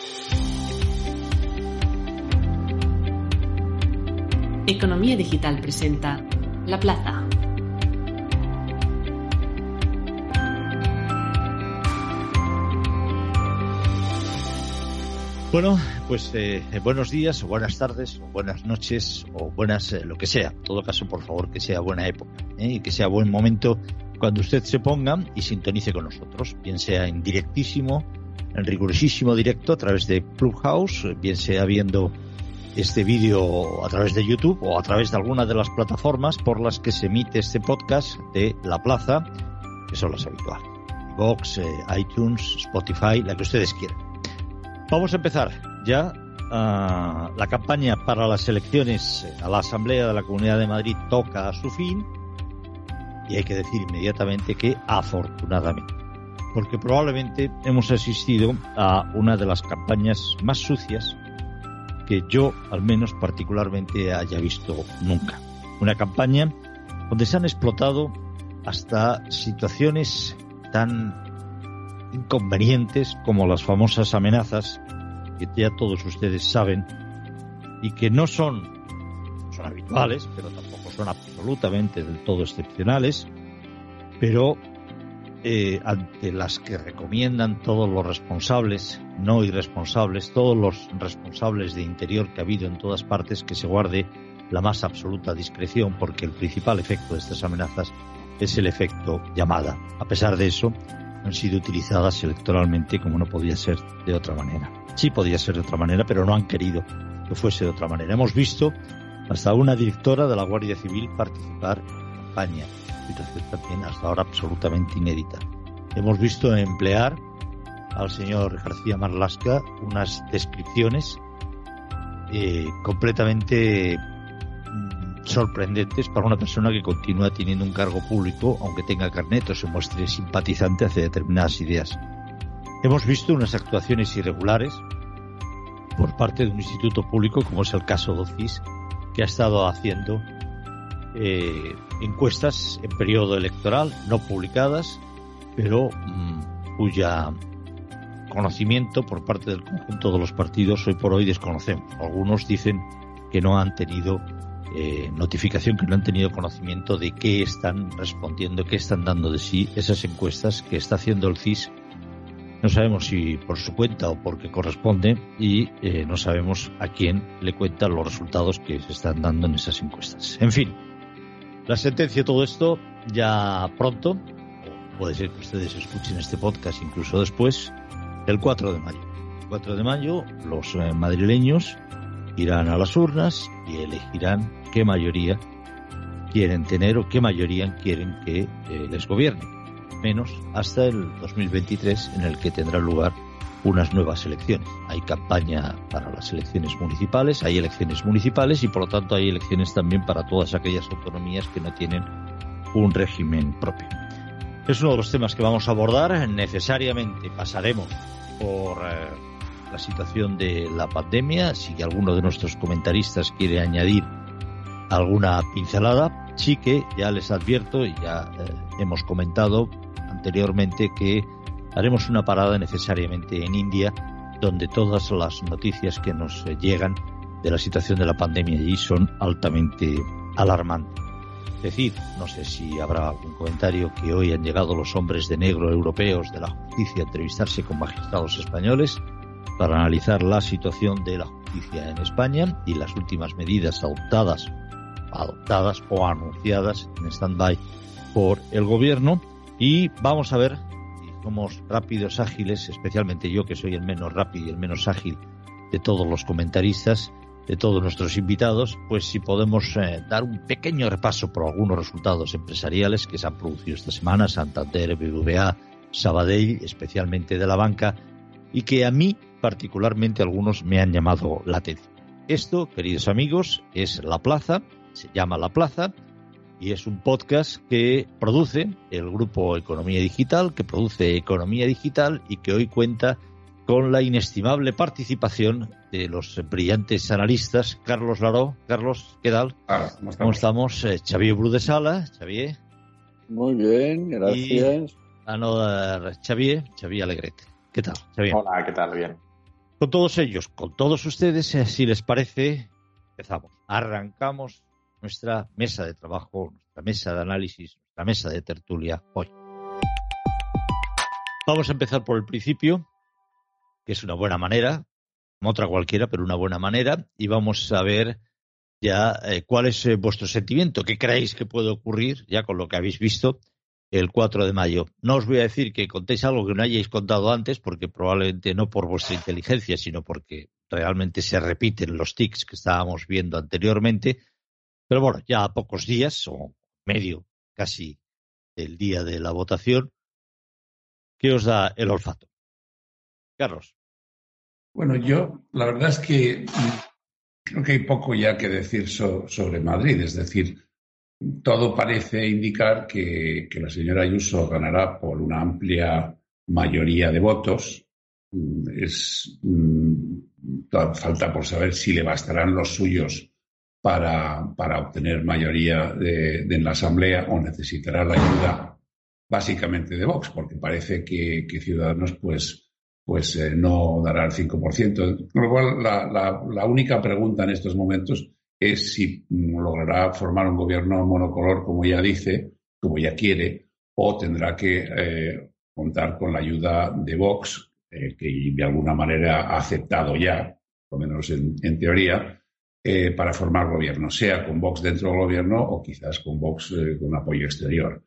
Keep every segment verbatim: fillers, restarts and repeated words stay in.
Economía Digital presenta La Plaza. Bueno, pues eh, buenos días, o buenas tardes, o buenas noches, o buenas eh, lo que sea. En todo caso, por favor, que sea buena época, ¿eh? Y que sea buen momento cuando usted se ponga y sintonice con nosotros, bien sea en directísimo, en rigurosísimo directo a través de Clubhouse, bien sea viendo este vídeo a través de YouTube o a través de alguna de las plataformas por las que se emite este podcast de La Plaza, que son las habituales: iVoox, eh, iTunes, Spotify, la que ustedes quieran. Vamos a empezar ya uh, la campaña para las elecciones a la Asamblea de la Comunidad de Madrid toca a su fin, y hay que decir inmediatamente que afortunadamente, porque probablemente hemos asistido a una de las campañas más sucias que yo, al menos particularmente, haya visto nunca. Una campaña donde se han explotado hasta situaciones tan inconvenientes como las famosas amenazas que ya todos ustedes saben y que no son, son habituales, pero tampoco son absolutamente del todo excepcionales, pero eh, ante las que recomiendan todos los responsables, no irresponsables, todos los responsables de interior que ha habido en todas partes, que se guarde la más absoluta discreción, porque el principal efecto de estas amenazas es el efecto llamada. A pesar de eso, han sido utilizadas electoralmente como no podía ser de otra manera. Sí podía ser de otra manera, pero no han querido que fuese de otra manera. Hemos visto hasta una directora de la Guardia Civil participar en campaña, situación también hasta ahora absolutamente inédita. Hemos visto emplear al señor García Marlaska unas descripciones eh, completamente sorprendentes para una persona que continúa teniendo un cargo público, aunque tenga carnet o se muestre simpatizante hacia determinadas ideas. Hemos visto unas actuaciones irregulares por parte de un instituto público, como es el caso de O C I S, que ha estado haciendo eh, encuestas en periodo electoral, no publicadas, pero mmm, cuya conocimiento por parte del conjunto de los partidos hoy por hoy desconocemos. Algunos dicen que no han tenido Eh, notificación, que no han tenido conocimiento de qué están respondiendo, qué están dando de sí esas encuestas que está haciendo el C I S. No sabemos si por su cuenta o porque corresponde, y eh, no sabemos a quién le cuentan los resultados que se están dando en esas encuestas. En fin, la sentencia de todo esto ya pronto, o puede ser que ustedes escuchen este podcast incluso después, el cuatro de mayo. El cuatro de mayo los eh, madrileños irán a las urnas y elegirán qué mayoría quieren tener o qué mayoría quieren que eh, les gobierne, menos hasta el dos mil veintitrés, en el que tendrán lugar unas nuevas elecciones. Hay campaña para las elecciones municipales, hay elecciones municipales y por lo tanto hay elecciones también para todas aquellas autonomías que no tienen un régimen propio. Es uno de los temas que vamos a abordar. Necesariamente pasaremos por eh, la situación de la pandemia. Si alguno de nuestros comentaristas quiere añadir alguna pincelada, sí que ya les advierto, y ya eh, hemos comentado anteriormente, que haremos una parada necesariamente en India, donde todas las noticias que nos eh, llegan de la situación de la pandemia allí son altamente alarmantes. Es decir, no sé si habrá algún comentario que hoy han llegado los hombres de negro europeos de la justicia a entrevistarse con magistrados españoles para analizar la situación de la justicia en España y las últimas medidas adoptadas, adoptadas o anunciadas en stand-by por el gobierno. Y vamos a ver si somos rápidos, ágiles, especialmente yo, que soy el menos rápido y el menos ágil de todos los comentaristas, de todos nuestros invitados, pues si podemos eh, dar un pequeño repaso por algunos resultados empresariales que se han producido esta semana: Santander, B B V A, Sabadell, especialmente de la banca, y que a mí particularmente algunos me han llamado la atención. Esto, queridos amigos, es La Plaza, se llama La Plaza, y es un podcast que produce el grupo Economía Digital, que produce Economía Digital y que hoy cuenta con la inestimable participación de los brillantes analistas Carlos Laró. Carlos, ¿qué tal? Ah, ¿cómo estamos? ¿Cómo estamos? Eh, Xavier Brudesala. Xavier. Muy bien, gracias. Y Anodar Xavier, Xavier Alegret. ¿Qué tal, Xavier? Hola, ¿qué tal? Bien. Con todos ellos, con todos ustedes, si les parece, empezamos. Arrancamos nuestra mesa de trabajo, nuestra mesa de análisis, nuestra mesa de tertulia hoy. Vamos a empezar por el principio, que es una buena manera, como otra cualquiera, pero una buena manera, y vamos a ver ya eh, cuál es eh, vuestro sentimiento, qué creéis que puede ocurrir ya con lo que habéis visto el cuatro de mayo. No os voy a decir que contéis algo que no hayáis contado antes, porque probablemente no por vuestra inteligencia, sino porque realmente se repiten los tics que estábamos viendo anteriormente. Pero bueno, ya a pocos días, o medio casi del día de la votación, ¿qué os da el olfato? Carlos. Bueno, yo la verdad es que creo que hay poco ya que decir so, sobre Madrid. Es decir, todo parece indicar que, que la señora Ayuso ganará por una amplia mayoría de votos. Es, falta por saber si le bastarán los suyos para, para obtener mayoría de, de en la Asamblea o necesitará la ayuda básicamente de Vox, porque parece que, que Ciudadanos pues, pues eh, no dará el cinco por ciento. Con lo cual, la, la, la única pregunta en estos momentos es si logrará formar un gobierno monocolor, como ya dice, como ya quiere, o tendrá que eh, contar con la ayuda de Vox, eh, que de alguna manera ha aceptado ya, por lo menos en, en teoría, eh, para formar gobierno, sea con Vox dentro del gobierno o quizás con Vox eh, con apoyo exterior.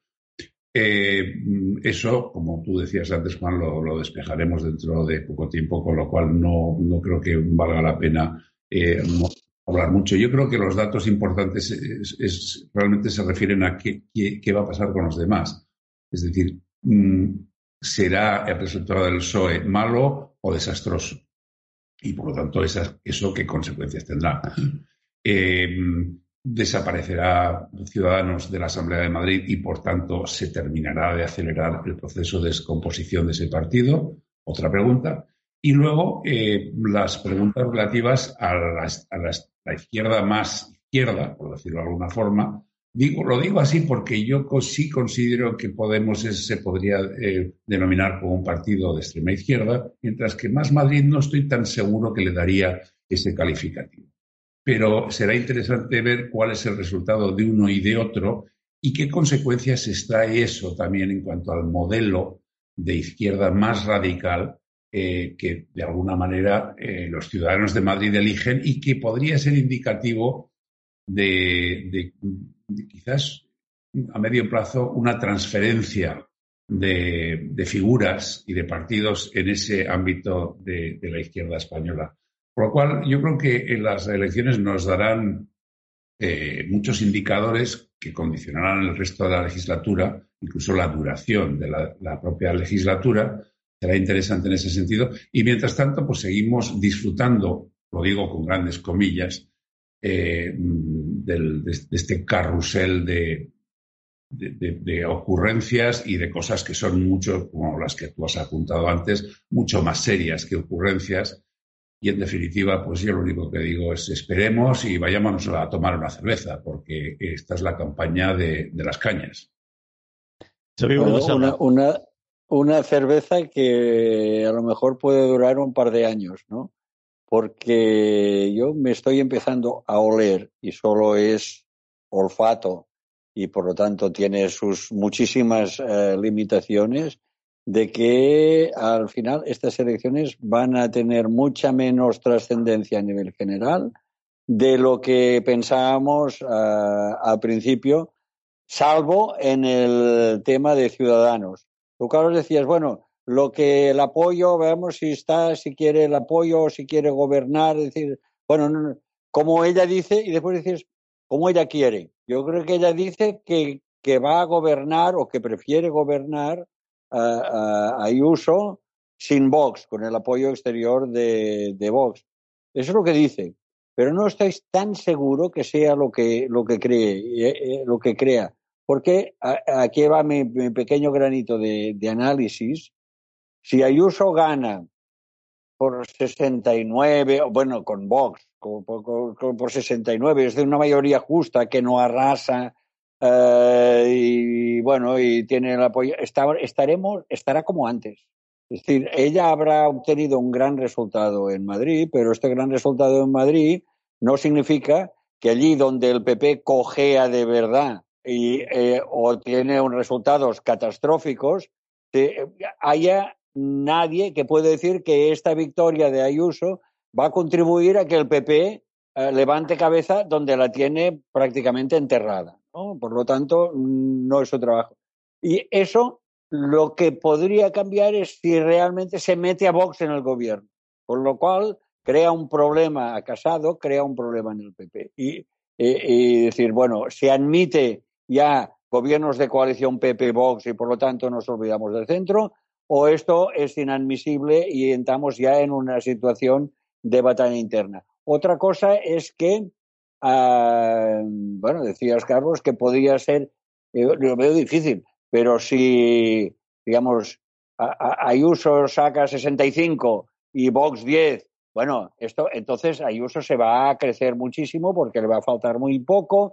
Eh, eso, como tú decías antes, Juan, lo, lo despejaremos dentro de poco tiempo, con lo cual no, no creo que valga la pena eh, hablar mucho. Yo creo que los datos importantes es, es, realmente se refieren a qué, qué, qué va a pasar con los demás. Es decir, mmm, ¿será el resultado del P S O E malo o desastroso? Y por lo tanto, esa, eso qué consecuencias tendrá. Eh, desaparecerá Ciudadanos de la Asamblea de Madrid y, por tanto, se terminará de acelerar el proceso de descomposición de ese partido. Otra pregunta. Y luego eh, las preguntas relativas a, las, a las, la izquierda más izquierda, por decirlo de alguna forma. Digo, lo digo así porque yo sí considero que Podemos es, se podría eh, denominar como un partido de extrema izquierda, mientras que Más Madrid no estoy tan seguro que le daría ese calificativo. Pero será interesante ver cuál es el resultado de uno y de otro y qué consecuencias extrae eso también en cuanto al modelo de izquierda más radical eh, que de alguna manera eh, los ciudadanos de Madrid eligen y que podría ser indicativo de, de, de quizás a medio plazo una transferencia de, de figuras y de partidos en ese ámbito de, de la izquierda española. Por lo cual, yo creo que en las elecciones nos darán eh, muchos indicadores que condicionarán el resto de la legislatura, incluso la duración de la, la propia legislatura. Será interesante en ese sentido. Y mientras tanto, pues seguimos disfrutando, lo digo con grandes comillas, eh, del, de, de este carrusel de, de, de, de ocurrencias y de cosas que son mucho, como las que tú has apuntado antes, mucho más serias que ocurrencias. Y, en definitiva, pues yo lo único que digo es esperemos y vayámonos a tomar una cerveza, porque esta es la campaña de, de las cañas. Bueno, una, una, una cerveza que a lo mejor puede durar un par de años, ¿no? Porque yo me estoy empezando a oler y solo es olfato y, por lo tanto, tiene sus muchísimas eh, limitaciones, de que al final estas elecciones van a tener mucha menos trascendencia a nivel general de lo que pensábamos uh, al principio, salvo en el tema de Ciudadanos. Tú, Carlos, decías, bueno, lo que el apoyo, veamos si está, si quiere el apoyo o si quiere gobernar, es decir, bueno, no, no, como ella dice, y después dices, como ella quiere. Yo creo que ella dice que, que va a gobernar o que prefiere gobernar a, a, a Ayuso sin Vox, con el apoyo exterior de, de Vox. Eso es lo que dice, pero no estoy tan seguro que sea lo que, lo que cree, eh, eh, lo que crea, porque a, aquí va mi, mi pequeño granito de, de análisis. Si Ayuso gana por sesenta y nueve, bueno, con Vox, con, con, con, por sesenta y nueve, es de una mayoría justa que no arrasa, Uh, y bueno, y tiene el apoyo, Está, estaremos, estará como antes. Es decir, ella habrá obtenido un gran resultado en Madrid, pero este gran resultado en Madrid no significa que allí donde el P P cojea de verdad y eh, o tiene unos resultados catastróficos, eh, haya nadie que pueda decir que esta victoria de Ayuso va a contribuir a que el P P eh, levante cabeza donde la tiene prácticamente enterrada, ¿no? Por lo tanto, no es su trabajo. Y eso lo que podría cambiar es si realmente se mete a Vox en el gobierno, con lo cual crea un problema a Casado, crea un problema en el P P. Y, y, y decir, bueno, se admite ya gobiernos de coalición P P-Vox y por lo tanto nos olvidamos del centro, o esto es inadmisible y entramos ya en una situación de batalla interna. Otra cosa es que, uh, bueno, decías, Carlos, que podría ser, eh, lo veo difícil, pero si, digamos, Ayuso saca sesenta y cinco y Vox diez, bueno, esto entonces Ayuso se va a crecer muchísimo porque le va a faltar muy poco,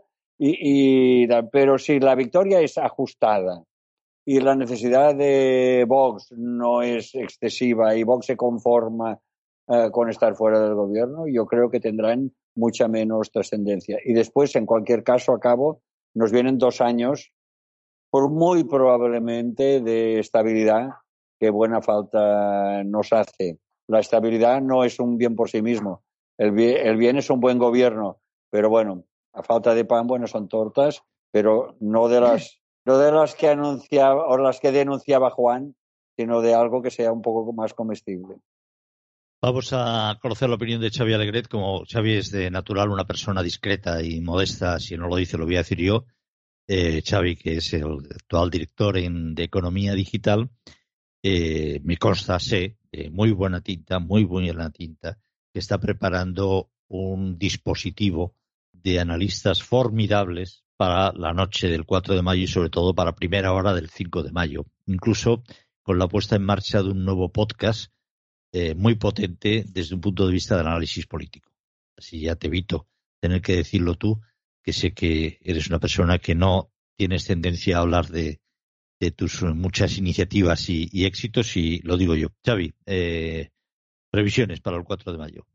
y, y, pero si la victoria es ajustada y la necesidad de Vox no es excesiva y Vox se conforma uh, con estar fuera del gobierno, yo creo que tendrán mucha menos trascendencia. Y después, en cualquier caso, a cabo, nos vienen dos años por muy probablemente de estabilidad que buena falta nos hace. La estabilidad no es un bien por sí mismo. El bien, el bien es un buen gobierno, pero bueno, a falta de pan, bueno, son tortas, pero no de las, no de las que anunciaba o las que denunciaba Juan, sino de algo que sea un poco más comestible. Vamos a conocer la opinión de Xavi Alegret. Como Xavi es de natural una persona discreta y modesta, si no lo dice lo voy a decir yo. Eh, Xavi, que es el actual director en, de Economía Digital, eh, me consta, sé, de muy buena tinta, muy buena tinta, que está preparando un dispositivo de analistas formidables para la noche del cuatro de mayo y sobre todo para primera hora del cinco de mayo. Incluso con la puesta en marcha de un nuevo podcast eh, muy potente desde un punto de vista del análisis político. Así ya te evito tener que decirlo tú, que sé que eres una persona que no tienes tendencia a hablar de, de tus muchas iniciativas y, y éxitos, y lo digo yo. Xavi, eh, previsiones para el cuatro de mayo.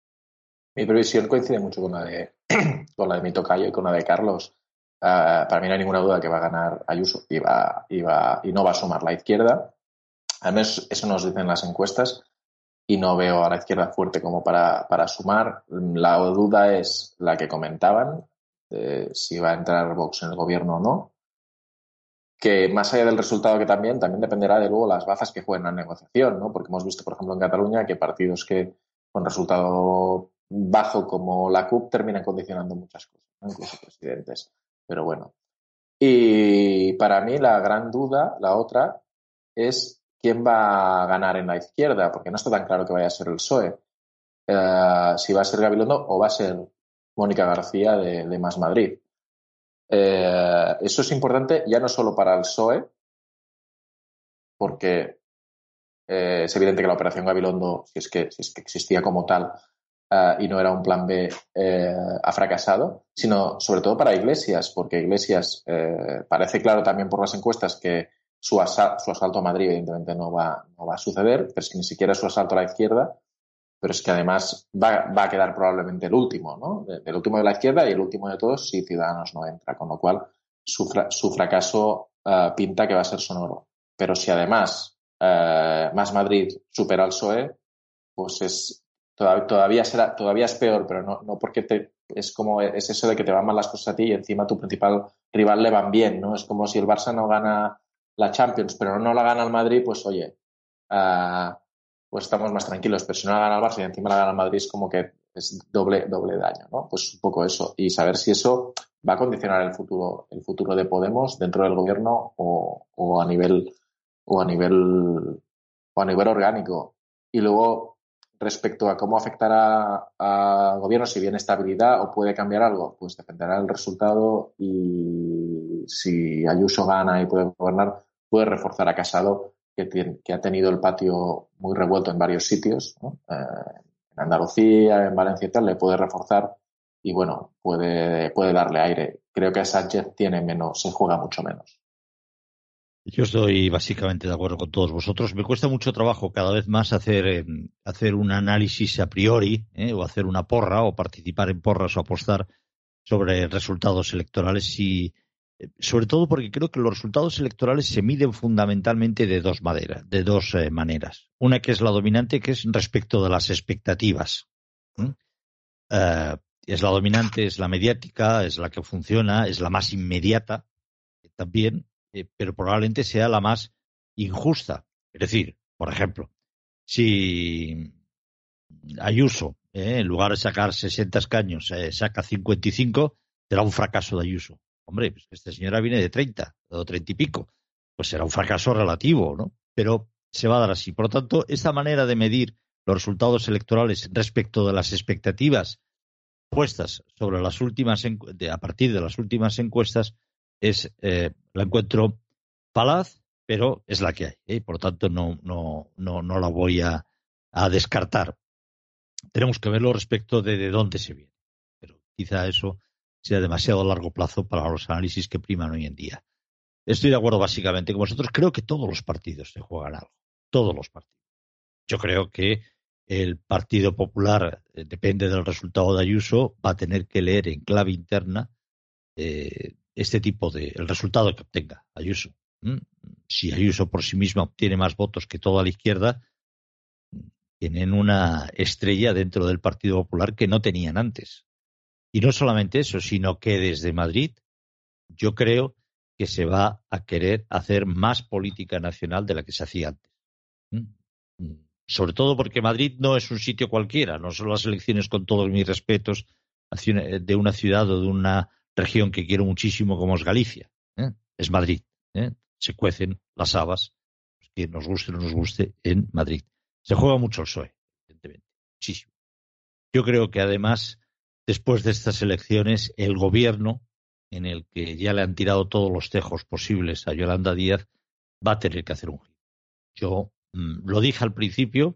Mi previsión coincide mucho con la de, con la de mi tocayo y con la de Carlos. Uh, para mí no hay ninguna duda que va a ganar Ayuso y, va, y, va, y no va a sumar la izquierda. Al menos eso nos dicen las encuestas. Y no veo a la izquierda fuerte como para, para sumar. La duda es la que comentaban, eh, si va a entrar Vox en el gobierno o no, que más allá del resultado que también, también dependerá de luego las bazas que jueguen la negociación, ¿no? Porque hemos visto, por ejemplo, en Cataluña que partidos que con resultado bajo como la C U P terminan condicionando muchas cosas, ¿no? Incluso presidentes. Pero bueno. Y para mí la gran duda, la otra, es quién va a ganar en la izquierda, porque no está tan claro que vaya a ser el P S O E. Eh, si va a ser Gabilondo o va a ser Mónica García de, de Más Madrid. Eh, eso es importante ya no solo para el P S O E, porque eh, es evidente que la operación Gabilondo, si es que, si es que existía como tal eh, y no era un plan B, eh, ha fracasado, sino sobre todo para Iglesias, porque Iglesias eh, parece claro también por las encuestas que Su, asal- su asalto a Madrid evidentemente no va, no va a suceder, pero es que ni siquiera su asalto a la izquierda, pero es que además va, va a quedar probablemente el último, ¿no? El último de la izquierda y el último de todos si Ciudadanos no entra, con lo cual su, fra- su fracaso uh, pinta que va a ser sonoro. Pero si además uh, Más Madrid supera al P S O E, pues es todavía, todavía será todavía es peor, pero no, no porque te, es como es eso de que te van mal las cosas a ti y encima a tu principal rival le van bien, ¿no? Es como si el Barça no gana la Champions, pero no la gana el Madrid, pues oye, uh, pues estamos más tranquilos. Pero si no la gana el Barça y encima la gana el Madrid, es como que es doble, doble daño, ¿no? Pues un poco eso. Y saber si eso va a condicionar el futuro, el futuro de Podemos dentro del gobierno o, o a nivel, o a nivel, o a nivel orgánico. Y luego, respecto a cómo afectará al gobierno, si viene estabilidad o puede cambiar algo, pues dependerá del resultado, y si Ayuso gana y puede gobernar, puede reforzar a Casado, que, tiene, que ha tenido el patio muy revuelto en varios sitios, ¿no? Eh, en Andalucía, en Valencia y tal, le puede reforzar y bueno, puede, puede darle aire. Creo que Sánchez tiene menos, se juega mucho menos. Yo estoy básicamente de acuerdo con todos vosotros. Me cuesta mucho trabajo cada vez más hacer, eh, hacer un análisis a priori, eh, o hacer una porra, o participar en porras, o apostar sobre resultados electorales. Y, eh, sobre todo porque creo que los resultados electorales se miden fundamentalmente de dos maneras. De dos eh, maneras. Una que es la dominante, que es respecto de las expectativas. ¿Mm? Eh, es la dominante, es la mediática, es la que funciona, es la más inmediata también. Eh, pero probablemente sea la más injusta. Es decir, por ejemplo, si Ayuso, eh, en lugar de sacar sesenta escaños, eh, saca cincuenta y cinco, será un fracaso de Ayuso. Hombre, pues esta señora viene de treinta o treinta y pico, pues será un fracaso relativo, ¿no? Pero se va a dar así. Por lo tanto, esta manera de medir los resultados electorales respecto de las expectativas puestas sobre las últimas a partir de las últimas encuestas es eh, la encuentro falaz, pero es la que hay, ¿eh? Por tanto no no no no la voy a, a descartar. Tenemos que verlo respecto de, de dónde se viene, pero quizá eso sea demasiado a largo plazo para los análisis que priman hoy en día. Estoy de acuerdo básicamente con vosotros. Creo que todos los partidos se juegan algo, todos los partidos. Yo creo que el Partido Popular, eh, depende del resultado de Ayuso, va a tener que leer en clave interna eh, este tipo de el resultado que obtenga Ayuso. ¿Mm? Si Ayuso por sí misma obtiene más votos que toda la izquierda, tienen una estrella dentro del Partido Popular que no tenían antes. Y no solamente eso, sino que desde Madrid yo creo que se va a querer hacer más política nacional de la que se hacía antes. ¿Mm? Sobre todo porque Madrid no es un sitio cualquiera, no son las elecciones, con todos mis respetos, de una ciudad o de una región que quiero muchísimo como es Galicia. ¿eh? Es Madrid. ¿eh? Se cuecen las habas, que nos guste o no nos guste, en Madrid. Se juega mucho el P S O E, evidentemente, muchísimo. Yo creo que además, después de estas elecciones, el gobierno, en el que ya le han tirado todos los tejos posibles a Yolanda Díaz, va a tener que hacer un giro. Yo mmm, lo dije al principio,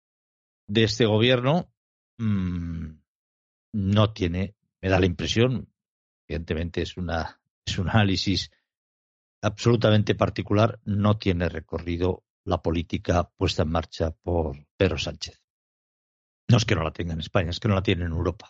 de este gobierno mmm, no tiene, me da la impresión, evidentemente es una es un análisis absolutamente particular, no tiene recorrido la política puesta en marcha por Pedro Sánchez. No es que no la tenga en España, es que no la tiene en Europa.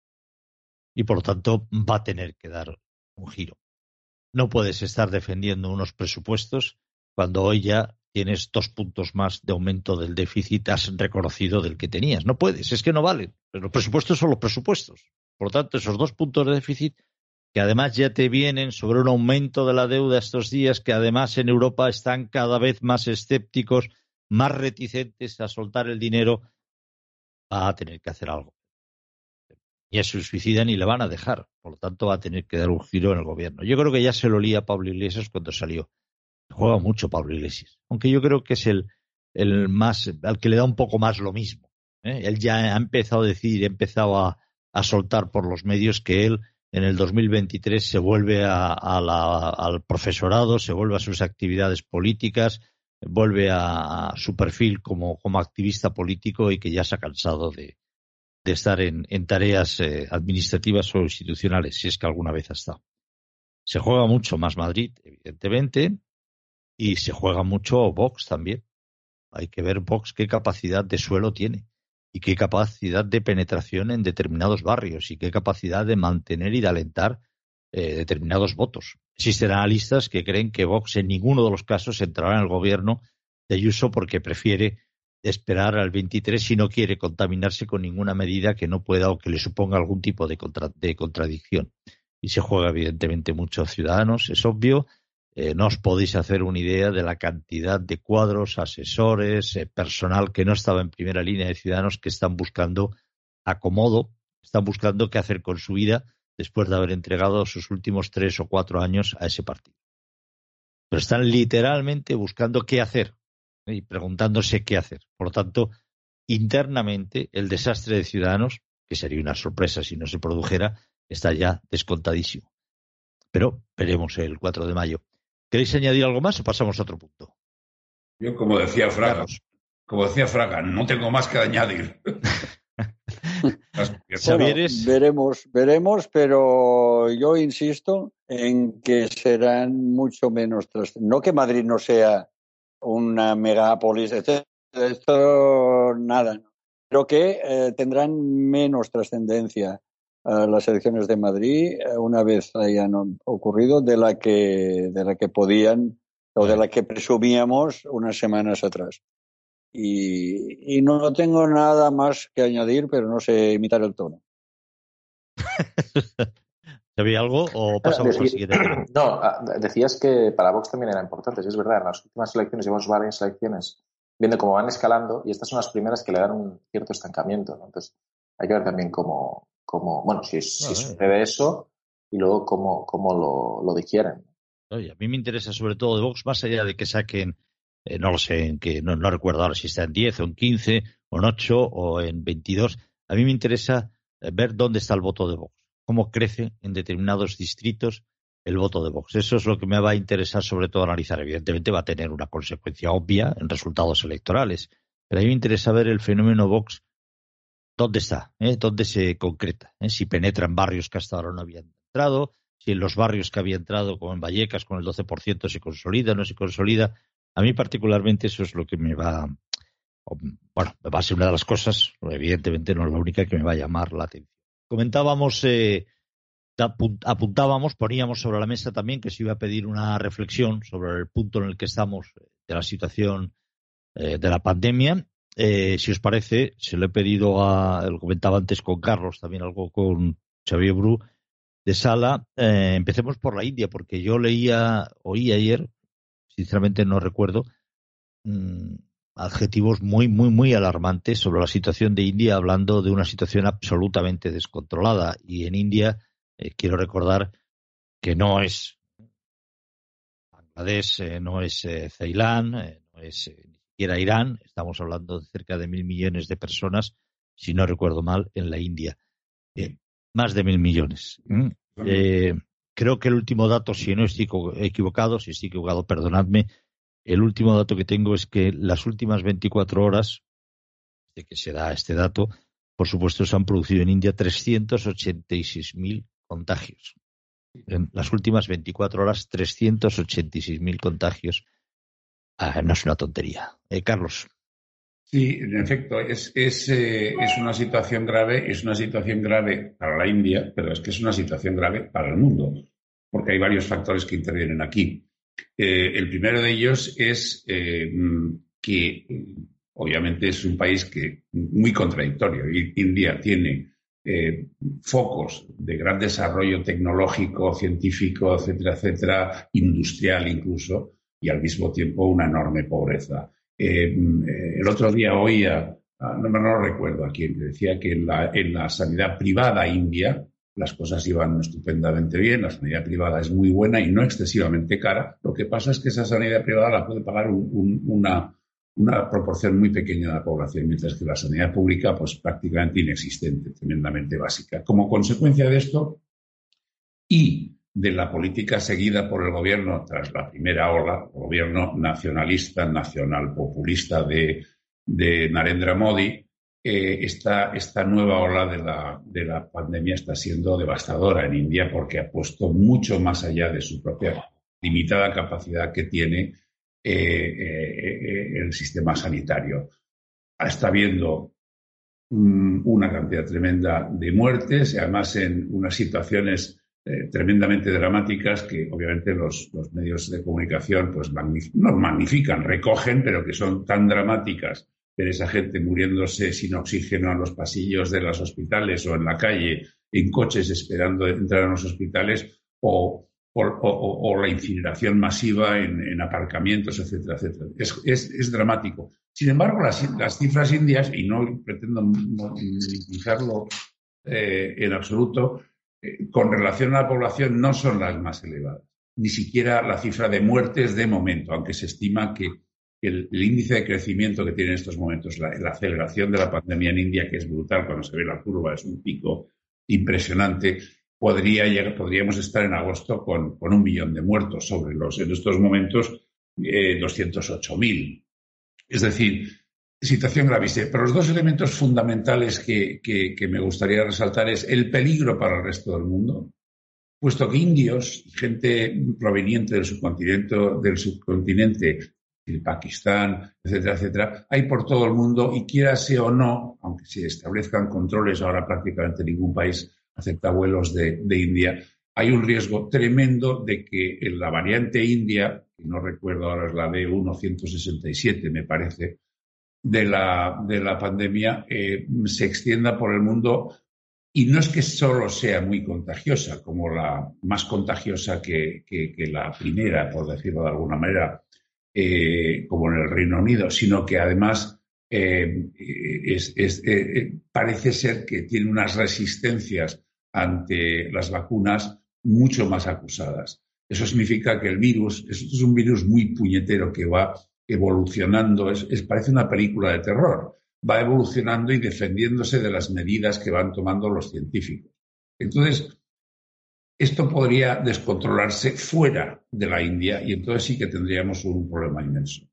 Y por lo tanto va a tener que dar un giro. No puedes estar defendiendo unos presupuestos cuando hoy ya tienes dos puntos más de aumento del déficit, has reconocido del que tenías. No puedes, es que no valen. Pero los presupuestos son los presupuestos. Por lo tanto, esos dos puntos de déficit, que además ya te vienen sobre un aumento de la deuda estos días, que además en Europa están cada vez más escépticos, más reticentes a soltar el dinero, va a tener que hacer algo. Y a su suicidan y le van a dejar. Por lo tanto, va a tener que dar un giro en el gobierno. Yo creo que ya se lo lía Pablo Iglesias cuando salió. Juega mucho Pablo Iglesias. Aunque yo creo que es el, el más, al que le da un poco más lo mismo. ¿eh? Él ya ha empezado a decir, ha empezado a, a soltar por los medios que él en el dos mil veintitrés se vuelve a, a la, al profesorado, se vuelve a sus actividades políticas, vuelve a, a su perfil como, como activista político y que ya se ha cansado de, de estar en, en tareas eh, administrativas o institucionales, si es que alguna vez ha estado. Se juega mucho más Madrid, evidentemente, y se juega mucho Vox también. Hay que ver Vox qué capacidad de suelo tiene y qué capacidad de penetración en determinados barrios y qué capacidad de mantener y de alentar eh, determinados votos. Existen analistas que creen que Vox en ninguno de los casos entrará en el gobierno de Ayuso porque prefiere esperar al veintitrés si no quiere contaminarse con ninguna medida que no pueda o que le suponga algún tipo de, contra, de contradicción. Y se juega evidentemente mucho a Ciudadanos, es obvio. Eh, no os podéis hacer una idea de la cantidad de cuadros, asesores, eh, personal que no estaba en primera línea de Ciudadanos que están buscando acomodo, están buscando qué hacer con su vida después de haber entregado sus últimos tres o cuatro años a ese partido. Pero están literalmente buscando qué hacer ¿eh? y preguntándose qué hacer. Por lo tanto, internamente el desastre de Ciudadanos, que sería una sorpresa si no se produjera, está ya descontadísimo. Pero veremos el cuatro de mayo. ¿Queréis añadir algo más o pasamos a otro punto? Yo, como decía Fraga, Vamos. como decía Fraga, no tengo más que añadir. Bueno, veremos, veremos, pero yo insisto en que serán mucho menos trascendentes. No que Madrid no sea una megápolis, esto, esto nada, pero que eh, tendrán menos trascendencia eh, las elecciones de Madrid eh, una vez hayan ocurrido de la que de la que podían o de la que presumíamos unas semanas atrás. Y, y no tengo nada más que añadir, pero no sé imitar el tono. ¿Sabía algo o pasamos al siguiente tema? No, decías que para Vox también era importante, sí, es verdad. En las últimas elecciones llevamos varias elecciones viendo cómo van escalando y estas son las primeras que le dan un cierto estancamiento, ¿no? Entonces hay que ver también cómo, cómo bueno, si, si Vale. sucede eso y luego cómo, cómo lo, lo digieren. Oye, a mí me interesa sobre todo de Vox, más allá de que saquen, eh, no lo sé, en que no, no recuerdo ahora si está en diez o en quince o en ocho o en veintidós, a mí me interesa eh, ver dónde está el voto de Vox, cómo crece en determinados distritos el voto de Vox. Eso es lo que me va a interesar sobre todo analizar. Evidentemente va a tener una consecuencia obvia en resultados electorales, pero a mí me interesa ver el fenómeno Vox, dónde está, ¿eh? Dónde se concreta, ¿eh? Si penetra en barrios que hasta ahora no habían entrado, si en los barrios que había entrado, como en Vallecas, con el doce por ciento se consolida, no se consolida. A mí particularmente eso es lo que me va, bueno, va a ser una de las cosas, evidentemente no es la única que me va a llamar la atención. Comentábamos, eh, apuntábamos, poníamos sobre la mesa también que se iba a pedir una reflexión sobre el punto en el que estamos de la situación eh, de la pandemia. Eh, si os parece, se lo he pedido a, lo comentaba antes con Carlos, también algo con Xavier Bru, de Sala. Eh, empecemos por la India, porque yo leía, oí ayer, sinceramente no recuerdo, mmm, adjetivos muy, muy, muy alarmantes sobre la situación de India, hablando de una situación absolutamente descontrolada. Y en India, eh, quiero recordar que no es Bangladesh, eh, no es eh, Ceilán, eh, no es eh, ni siquiera Irán. Estamos hablando de cerca de mil millones de personas, si no recuerdo mal, en la India. Eh, más de mil millones. ¿Mm? Eh, creo que el último dato, si no estoy equivocado, si estoy equivocado, perdonadme, el último dato que tengo es que las últimas veinticuatro horas de que se da este dato, por supuesto, se han producido en India trescientos ochenta y seis mil contagios. En las últimas veinticuatro horas, trescientos ochenta y seis mil contagios. Ah, no es una tontería. Eh, Carlos. Sí, en efecto, es, es, eh, es una situación grave, es una situación grave para la India, pero es que es una situación grave para el mundo, porque hay varios factores que intervienen aquí. Eh, el primero de ellos es eh, que obviamente es un país que muy contradictorio. India tiene eh, focos de gran desarrollo tecnológico, científico, etcétera, etcétera, industrial incluso, y al mismo tiempo una enorme pobreza. Eh, el otro día oía, no me lo recuerdo a quién, que decía que en la, en la sanidad privada india las cosas iban estupendamente bien, la sanidad privada es muy buena y no excesivamente cara. Lo que pasa es que esa sanidad privada la puede pagar un, un, una, una proporción muy pequeña de la población, mientras que la sanidad pública pues prácticamente inexistente, tremendamente básica. Como consecuencia de esto y de la política seguida por el gobierno tras la primera ola, el gobierno nacionalista, nacional populista de, de Narendra Modi, eh, esta, esta nueva ola de la, de la pandemia está siendo devastadora en India porque ha puesto mucho más allá de su propia limitada capacidad que tiene eh, eh, el sistema sanitario. Está habiendo um, una cantidad tremenda de muertes, y además en unas situaciones Eh, tremendamente dramáticas que obviamente los, los medios de comunicación pues magnif- no magnifican, recogen, pero que son tan dramáticas, ver esa gente muriéndose sin oxígeno en los pasillos de los hospitales o en la calle, en coches esperando entrar a los hospitales, o, o, o, o la incineración masiva en, en aparcamientos, etcétera, etcétera. Es, es, es dramático. Sin embargo, las, las cifras indias, y no pretendo minimizarlo eh, en absoluto, con relación a la población no son las más elevadas. Ni siquiera la cifra de muertes de momento, aunque se estima que el, el índice de crecimiento que tiene en estos momentos, la, la aceleración de la pandemia en India, que es brutal cuando se ve la curva, es un pico impresionante, podría llegar, podríamos estar en agosto con, con un millón de muertos sobre los, en estos momentos, eh, doscientos ocho mil. Es decir, situación gravísima. Pero los dos elementos fundamentales que, que, que me gustaría resaltar es el peligro para el resto del mundo puesto que indios, gente proveniente del subcontinente, del subcontinente, el Pakistán, etcétera, etcétera, hay por todo el mundo y quiera sea o no, aunque se establezcan controles, ahora prácticamente ningún país acepta vuelos de, de India, hay un riesgo tremendo de que en la variante india, que no recuerdo ahora es la B uno ciento sesenta y siete me parece, de la, de la pandemia, eh, se extienda por el mundo. Y no es que solo sea muy contagiosa, como la más contagiosa que, que, que la primera, por decirlo de alguna manera, eh, como en el Reino Unido, sino que además eh, es, es, eh, parece ser que tiene unas resistencias ante las vacunas mucho más acusadas. Eso significa que el virus es, es un virus muy puñetero que va evolucionando, es, es, parece una película de terror. Va evolucionando y defendiéndose de las medidas que van tomando los científicos. Entonces, esto podría descontrolarse fuera de la India y entonces sí que tendríamos un problema inmenso.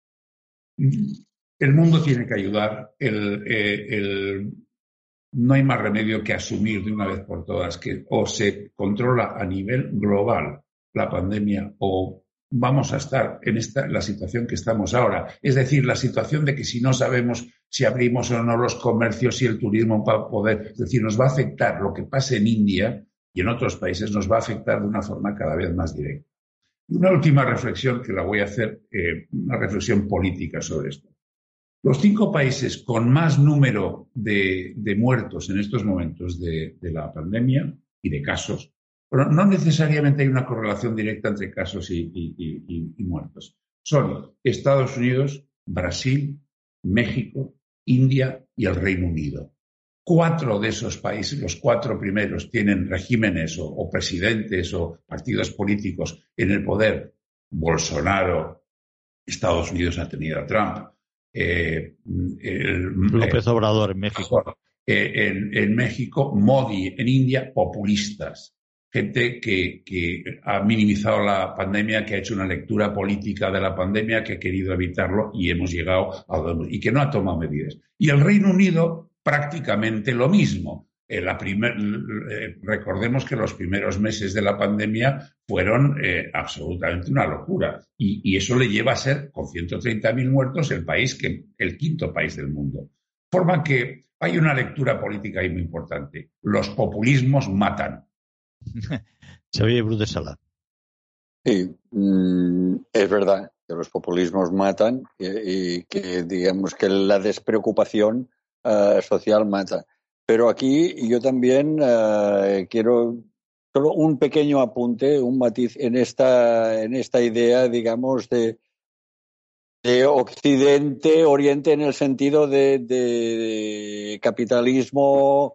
El mundo tiene que ayudar. El, eh, el, no hay más remedio que asumir de una vez por todas que o se controla a nivel global la pandemia o vamos a estar en esta, la situación que estamos ahora. Es decir, la situación de que si no sabemos si abrimos o no los comercios y el turismo para poder, es decir, nos va a afectar lo que pase en India y en otros países, nos va a afectar de una forma cada vez más directa. Y una última reflexión que la voy a hacer, eh, una reflexión política sobre esto. Los cinco países con más número de, de muertos en estos momentos de, de la pandemia y de casos, pero no necesariamente hay una correlación directa entre casos y, y, y, y muertos. Son Estados Unidos, Brasil, México, India y el Reino Unido. Cuatro de esos países, los cuatro primeros, tienen regímenes o, o presidentes o partidos políticos en el poder. Bolsonaro, Estados Unidos ha tenido a Trump. Eh, el, López eh, Obrador en México. Eh, en, en México, Modi en India, populistas. Gente que, que ha minimizado la pandemia, que ha hecho una lectura política de la pandemia, que ha querido evitarlo y hemos llegado a donde, y que no ha tomado medidas. Y el Reino Unido prácticamente lo mismo. Eh, la primer, eh, recordemos que los primeros meses de la pandemia fueron eh, absolutamente una locura y, y eso le lleva a ser, con ciento treinta mil muertos, el país que el quinto país del mundo. De forma que hay una lectura política ahí muy importante. Los populismos matan. Xavier Bru de Sala. Sí, mm, es verdad que los populismos matan y, y que digamos que la despreocupación uh, social mata. Pero aquí yo también uh, quiero solo un pequeño apunte, un matiz en esta en esta idea, digamos, de de Occidente, Oriente en el sentido de, de capitalismo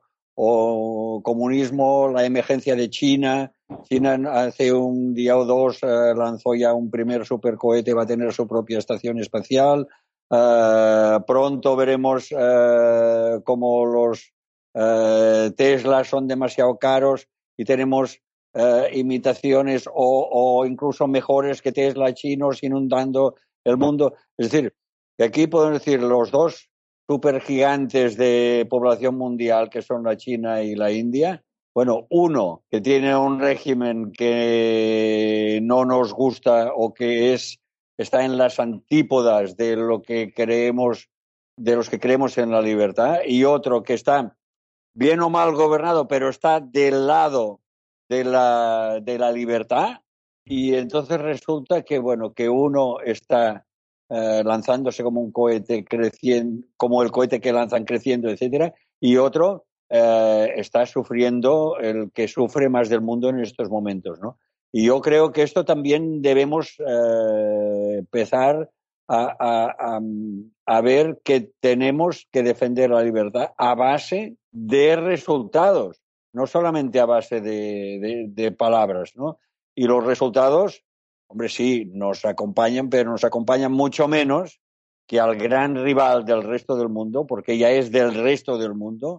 o comunismo, la emergencia de China. China hace un día o dos uh, lanzó ya un primer supercohete, va a tener su propia estación espacial. Uh, pronto veremos uh, cómo los uh, Tesla son demasiado caros y tenemos uh, imitaciones o, o incluso mejores que Tesla chinos inundando el mundo. Es decir, que aquí podemos decir los dos supergigantes de población mundial que son la China y la India. Bueno, uno que tiene un régimen que no nos gusta o que es está en las antípodas de lo que creemos, de los que creemos en la libertad, y otro que está bien o mal gobernado, pero está del lado de la de la libertad. Y entonces resulta que bueno que uno está eh, lanzándose como un cohete creciendo, como el cohete que lanzan creciendo, etcétera, y otro eh, está sufriendo el que sufre más del mundo en estos momentos, ¿no? Y yo creo que esto también debemos eh, empezar a, a, a, a ver que tenemos que defender la libertad a base de resultados, no solamente a base de, de, de palabras, ¿no? Y los resultados, hombre, sí, nos acompañan, pero nos acompañan mucho menos que al gran rival del resto del mundo, porque ya es del resto del mundo,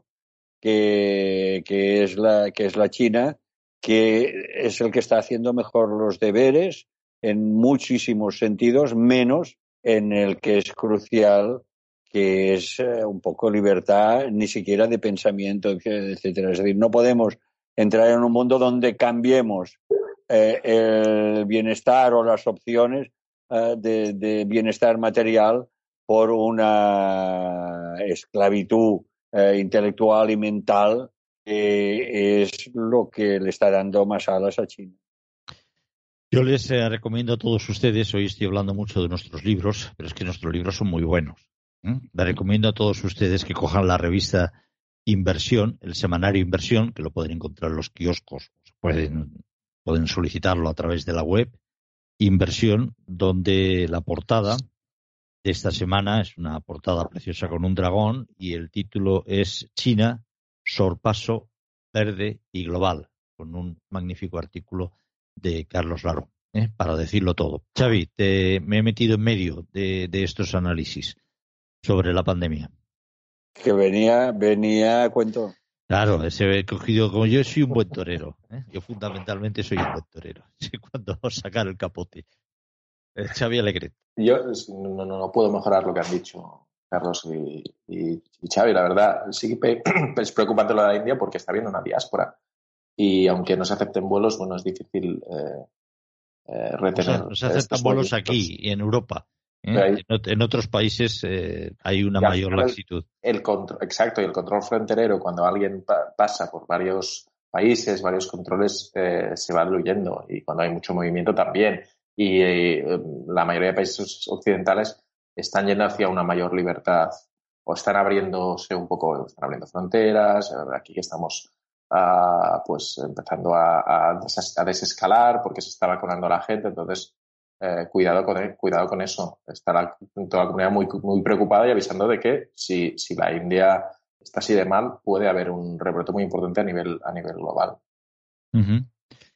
que, que, es la, que es la China, que es el que está haciendo mejor los deberes en muchísimos sentidos, menos en el que es crucial, que es eh, un poco libertad, ni siquiera de pensamiento, etcétera. Es decir, no podemos entrar en un mundo donde cambiemos eh, el bienestar o las opciones eh, de, de bienestar material por una esclavitud eh, intelectual y mental que es lo que le está dando más alas a China. Yo les eh, recomiendo a todos ustedes, hoy estoy hablando mucho de nuestros libros, pero es que nuestros libros son muy buenos. ¿eh? Les recomiendo a todos ustedes que cojan la revista Inversión, el semanario Inversión, que lo pueden encontrar en los kioscos, pueden, pueden solicitarlo a través de la web, Inversión, donde la portada de esta semana es una portada preciosa con un dragón y el título es China, sorpaso verde y global, con un magnífico artículo de Carlos Larón, ¿eh? para decirlo todo. Xavi, te, me he metido en medio de, de estos análisis sobre la pandemia. Que venía, venía a cuento. Claro, ese he cogido, como yo soy un buen torero, ¿eh? yo fundamentalmente soy un buen torero, sé cuándo sacar el capote. Eh, Xavi Alegret. Yo no, no, no puedo mejorar lo que han dicho Carlos y, y, y Xavi, la verdad. Sí que es preocupante lo de la India porque está habiendo una diáspora y aunque no se acepten vuelos, bueno, es difícil eh, eh, retener. No se, no se aceptan vuelos aquí y en Europa. ¿eh? Ahí, en, en otros países eh, hay una mayor laxitud. El control, exacto, y el control fronterero, cuando alguien pa- pasa por varios países, varios controles, eh, se va diluyendo y cuando hay mucho movimiento también. Y eh, la mayoría de países occidentales están yendo hacia una mayor libertad o están abriéndose un poco, están abriendo fronteras. Aquí que estamos uh, pues empezando a, a, des- a desescalar porque se está vacunando a la gente. Entonces, eh, cuidado con cuidado con eso. Está la, toda la comunidad muy, muy preocupada y avisando de que si, si la India está así de mal, puede haber un rebrote muy importante a nivel, a nivel global. Uh-huh.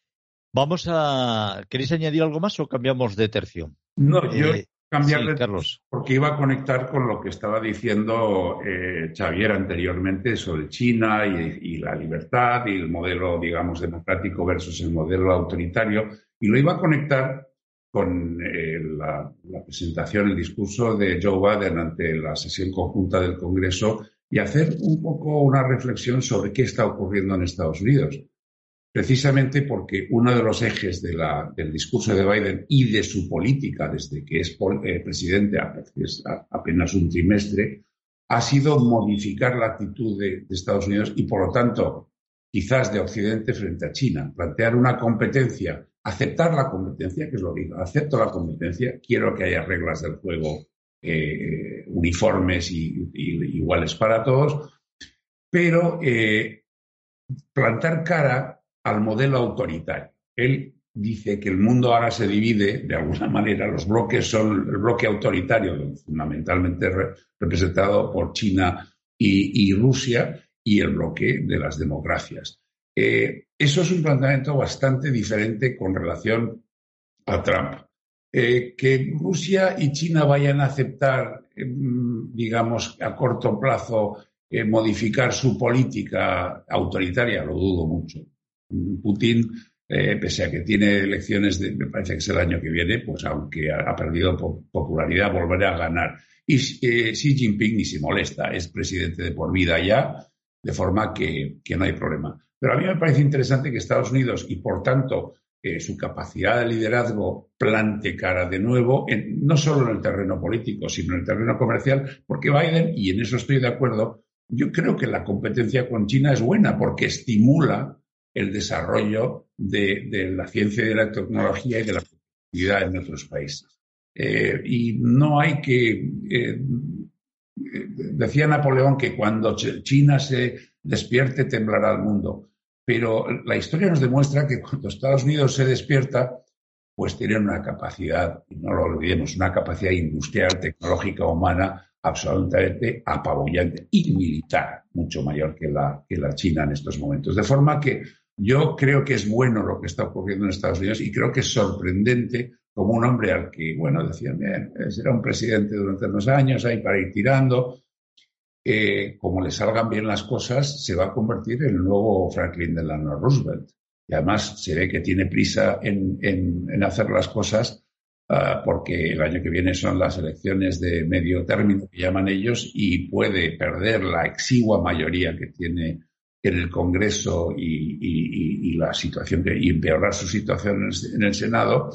Vamos a... ¿Queréis añadir algo más o cambiamos de tercio? No, yo eh, cambiar sí, de Carlos. porque iba a conectar con lo que estaba diciendo eh, Xavier anteriormente sobre China y, y la libertad y el modelo, digamos, democrático versus el modelo autoritario. Y lo iba a conectar con eh, la, la presentación, el discurso de Joe Biden ante la sesión conjunta del Congreso y hacer un poco una reflexión sobre qué está ocurriendo en Estados Unidos. Precisamente porque uno de los ejes de la, del discurso de Biden y de su política desde que es eh, presidente, apenas un trimestre, ha sido modificar la actitud de, de Estados Unidos y, por lo tanto, quizás de Occidente frente a China. Plantear una competencia, aceptar la competencia, que es lo que digo, acepto la competencia, quiero que haya reglas del juego eh, uniformes y, y iguales para todos, pero eh, plantar cara al modelo autoritario. Él dice que el mundo ahora se divide, de alguna manera, los bloques son el bloque autoritario, fundamentalmente re- representado por China y, y Rusia, y el bloque de las democracias. Eh, eso es un planteamiento bastante diferente con relación a Trump. Eh, que Rusia y China vayan a aceptar, eh, digamos, a corto plazo, eh, modificar su política autoritaria, lo dudo mucho. Putin, eh, pese a que tiene elecciones, de, me parece que es el año que viene, pues aunque ha, ha perdido po- popularidad, volverá a ganar. Y eh, Xi Jinping ni se molesta, es presidente de por vida ya, de forma que, que no hay problema. Pero a mí me parece interesante que Estados Unidos, y por tanto eh, su capacidad de liderazgo, plante cara de nuevo, en, no solo en el terreno político, sino en el terreno comercial, porque Biden, y en eso estoy de acuerdo, yo creo que la competencia con China es buena porque estimula el desarrollo de, de la ciencia y de la tecnología y de la productividad en otros países. Eh, y no hay que... Eh, decía Napoleón que cuando China se despierte temblará el mundo, pero la historia nos demuestra que cuando Estados Unidos se despierta, pues tienen una capacidad, y no lo olvidemos, una capacidad industrial, tecnológica, humana, absolutamente apabullante y militar, mucho mayor que la, que la China en estos momentos. De forma que yo creo que es bueno lo que está ocurriendo en Estados Unidos y creo que es sorprendente como un hombre al que, bueno, decían, bien, será un presidente durante unos años ahí para ir tirando, eh, como le salgan bien las cosas, se va a convertir en el nuevo Franklin Delano Roosevelt. Y además se ve que tiene prisa en, en, en hacer las cosas uh, porque el año que viene son las elecciones de medio término que llaman ellos y puede perder la exigua mayoría que tiene en el Congreso y, y, y la situación que, y empeorar su situación en el, en el Senado.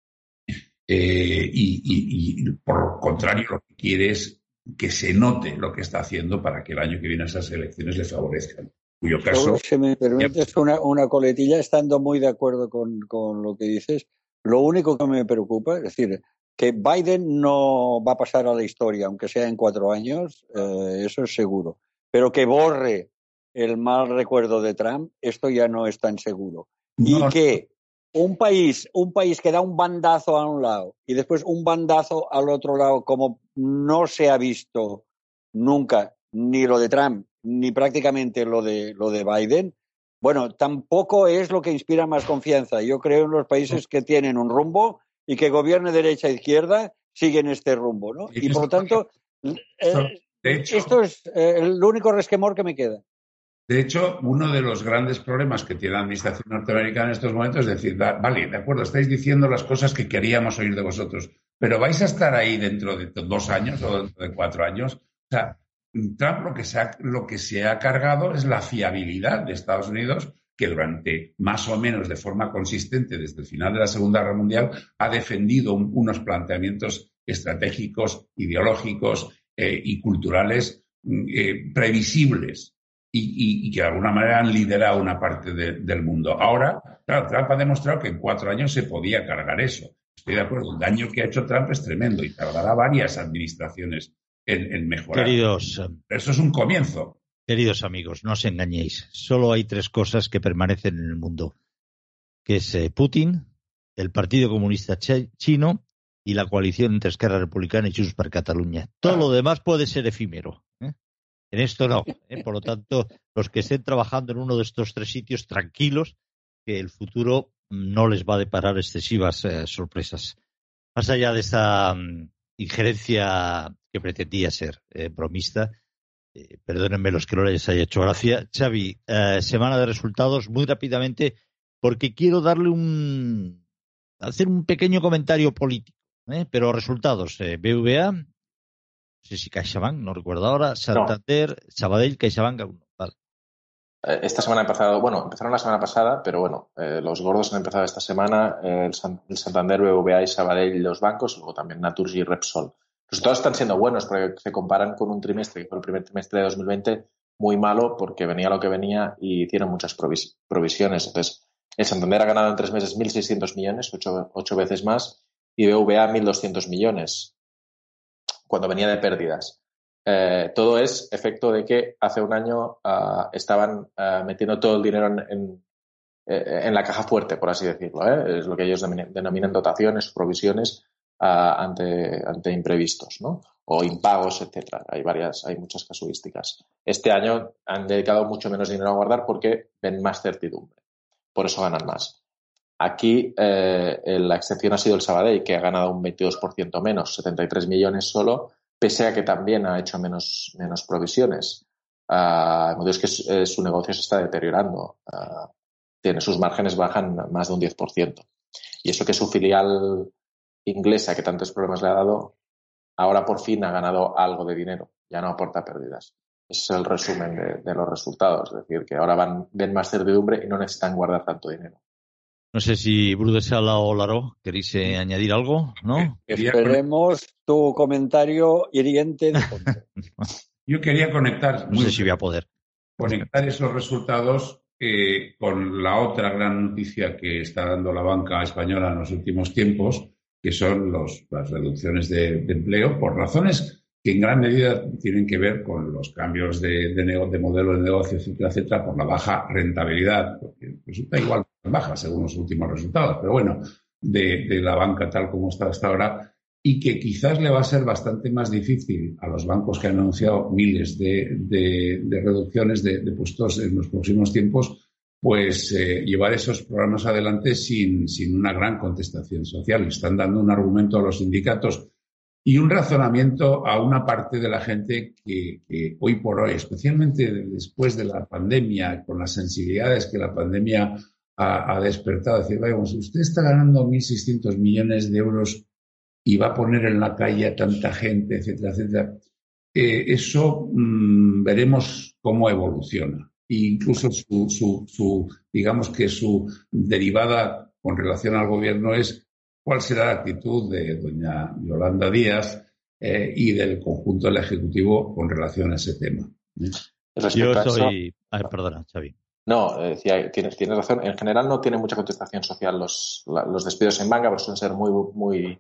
Eh, y, y, y por lo contrario, lo que quiere es que se note lo que está haciendo para que el año que viene esas elecciones le favorezcan. Cuyo caso, Solo, si me permites una, una coletilla, estando muy de acuerdo con, con lo que dices, lo único que me preocupa, es decir, que Biden no va a pasar a la historia, aunque sea en cuatro años, eh, eso es seguro. Pero que borre el mal recuerdo de Trump, esto ya no es tan seguro. Y no, que un país, un país que da un bandazo a un lado y después un bandazo al otro lado, como no se ha visto nunca, ni lo de Trump, ni prácticamente lo de, lo de Biden, bueno, tampoco es lo que inspira más confianza. Yo creo en los países que tienen un rumbo y que gobierne derecha e izquierda siguen este rumbo, ¿no? Y por lo tanto, eh, hecho, esto es eh, el único resquemor que me queda. De hecho, uno de los grandes problemas que tiene la administración norteamericana en estos momentos es decir, da, vale, de acuerdo, estáis diciendo las cosas que queríamos oír de vosotros, pero vais a estar ahí dentro de dos años o dentro de cuatro años. O sea, Trump lo que se ha, lo que se ha cargado es la fiabilidad de Estados Unidos, que durante más o menos de forma consistente desde el final de la Segunda Guerra Mundial ha defendido un, unos planteamientos estratégicos, ideológicos eh, y culturales eh, previsibles y, y, y que de alguna manera han liderado una parte de, del mundo. Ahora, claro, Trump ha demostrado que en cuatro años se podía cargar eso. Estoy de acuerdo, el daño que ha hecho Trump es tremendo y tardará varias administraciones en, en mejorar. Queridos, Pero eso es un comienzo. Queridos amigos, no os engañéis. Solo hay tres cosas que permanecen en el mundo, que es eh, Putin, el Partido Comunista Chino y la coalición entre Esquerra Republicana y Junts per Catalunya. Todo lo demás puede ser efímero, ¿eh? En esto no. ¿eh? Por lo tanto, los que estén trabajando en uno de estos tres sitios, tranquilos, que el futuro no les va a deparar excesivas eh, sorpresas. Más allá de esa um, injerencia que pretendía ser eh, bromista, Eh, perdónenme los que no les haya hecho gracia. Xavi, eh, semana de resultados muy rápidamente, porque quiero darle un hacer un pequeño comentario político, ¿eh? Pero resultados, eh, B V A, no sé si CaixaBank, no recuerdo ahora, Santander, no. Sabadell, CaixaBank, vale. Esta semana ha empezado, bueno, empezaron la semana pasada, pero bueno, eh, los gordos han empezado esta semana, eh, el, San, el Santander, B V A y Sabadell, los bancos, luego también Naturgy y Repsol. Los resultados están siendo buenos porque se comparan con un trimestre, que fue el primer trimestre de dos mil veinte, muy malo porque venía lo que venía y hicieron muchas provis- provisiones. Entonces, el Santander ha ganado en tres meses mil seiscientos millones, ocho, ocho veces más, y B V A mil doscientos millones, cuando venía de pérdidas. Eh, todo es efecto de que hace un año uh, estaban uh, metiendo todo el dinero en, en, en la caja fuerte, por así decirlo. ¿eh? Es lo que ellos denominan dotaciones, provisiones, Uh, ante, ante imprevistos, ¿no? O impagos, etcétera. Hay varias, hay muchas casuísticas. Este año han dedicado mucho menos dinero a guardar porque ven más certidumbre. Por eso ganan más. Aquí eh, la excepción ha sido el Sabadell, que ha ganado un veintidós por ciento menos, setenta y tres millones solo, pese a que también ha hecho menos, menos provisiones. Uh, el motivo es que su negocio se está deteriorando. Uh, tiene, sus márgenes bajan más de un diez por ciento. Y eso que su filial inglesa, que tantos problemas le ha dado, ahora por fin ha ganado algo de dinero, ya no aporta pérdidas. Ese es el resumen de, de los resultados, es decir, que ahora van, ven más certidumbre y no necesitan guardar tanto dinero. No sé si Brudesala o Laró queréis eh, añadir algo, ¿no? Esperemos tu comentario hiriente de fondo. Yo quería conectar, no sé si voy a poder conectar esos resultados eh, con la otra gran noticia que está dando la banca española en los últimos tiempos, que son los, las reducciones de, de empleo, por razones que en gran medida tienen que ver con los cambios de, de, nego, de modelo de negocio, etcétera, etcétera, por la baja rentabilidad, porque resulta igual baja según los últimos resultados, pero bueno, de, de la banca tal como está hasta ahora, y que quizás le va a ser bastante más difícil a los bancos que han anunciado miles de, de, de reducciones de, de puestos en los próximos tiempos, pues eh, llevar esos programas adelante sin, sin una gran contestación social. Están dando un argumento a los sindicatos y un razonamiento a una parte de la gente que, que hoy por hoy, especialmente después de la pandemia, con las sensibilidades que la pandemia ha, ha despertado, decir, vamos, usted está ganando mil seiscientos millones de euros y va a poner en la calle a tanta gente, etcétera, etcétera. Eh, eso mmm, veremos cómo evoluciona. e incluso su, su, su, digamos que su derivada con relación al gobierno es cuál será la actitud de doña Yolanda Díaz eh, y del conjunto del Ejecutivo con relación a ese tema. Yo soy... Ay, perdona, Xavi. No, decía, tienes, tienes razón. En general no tiene mucha contestación social los, la, los despidos en manga, pero suelen ser muy, muy,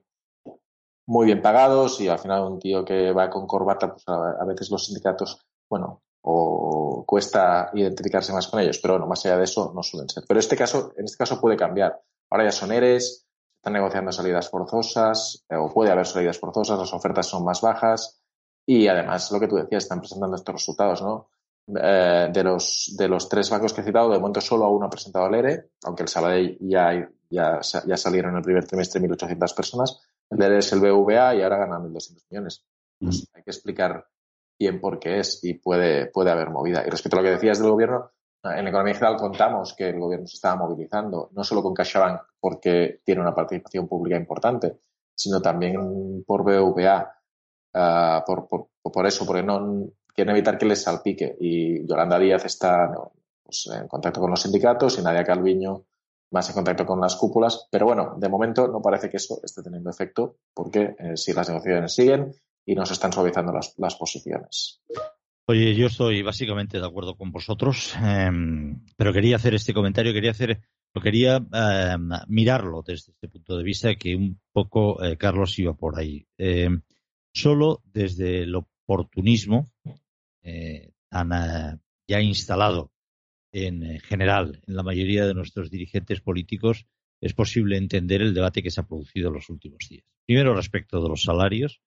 muy bien pagados y al final un tío que va con corbata, pues a, a veces los sindicatos, bueno, o cuesta identificarse más con ellos, pero bueno, más allá de eso no suelen ser. Pero este caso, en este caso puede cambiar. Ahora ya son ERES, están negociando salidas forzosas, eh, o puede haber salidas forzosas, las ofertas son más bajas y además lo que tú decías, están presentando estos resultados, ¿no? Eh, de los de los tres bancos que he citado, de momento solo a uno ha presentado el ERE, aunque el Sabadell ya, ya, ya salieron en el primer trimestre mil ochocientas personas. El ERE es el B B V A y ahora gana mil doscientos millones. Pues hay que explicar bien por qué es y puede, puede haber movida. Y respecto a lo que decías del gobierno, en la economía general contamos que el gobierno se estaba movilizando, no solo con CaixaBank porque tiene una participación pública importante, sino también por B B V A, uh, por, por, por eso, porque no quieren evitar que les salpique. Y Yolanda Díaz está no, pues, en contacto con los sindicatos y Nadia Calviño más en contacto con las cúpulas. Pero bueno, de momento no parece que eso esté teniendo efecto porque eh, si las negociaciones siguen y no se están suavizando las, las posiciones. Oye, yo estoy básicamente de acuerdo con vosotros, eh, pero quería hacer este comentario, quería hacer, lo quería eh, mirarlo desde este punto de vista que un poco eh, Carlos iba por ahí. Eh, solo desde el oportunismo eh, tan eh, ya instalado en eh, general en la mayoría de nuestros dirigentes políticos es posible entender el debate que se ha producido en los últimos días. Primero respecto de los salarios